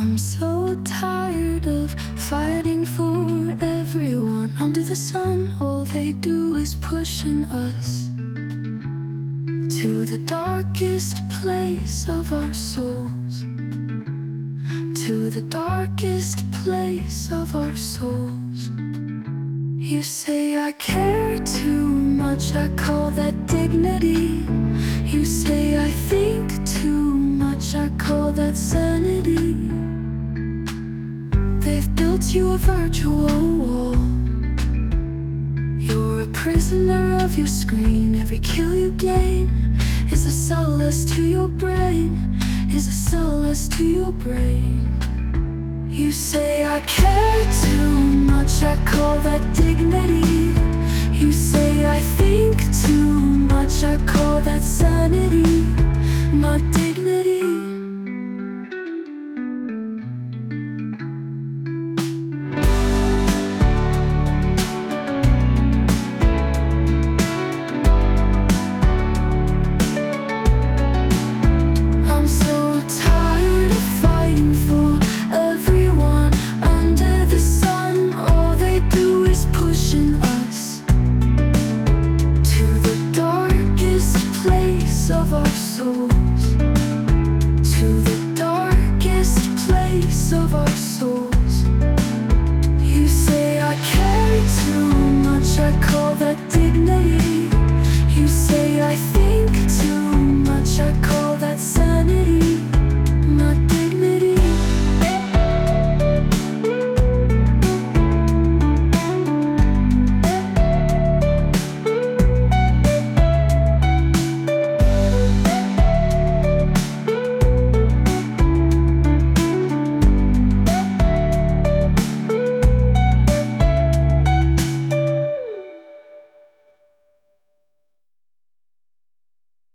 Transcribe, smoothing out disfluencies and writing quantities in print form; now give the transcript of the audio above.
I'm so tired of fighting for everyone under the sun. All they do is pushing us to the darkest place of our souls, to the darkest place of our souls. You say I care too much, I call that dignity. You say I think too much, I call that sanity. They've built you a virtual wall. You're a prisoner of your screen. Every kill you gain is a solace to your brain, is a solace to your brain. You say I care too much, I call that dignity. You say I think too much, I call that sanity. My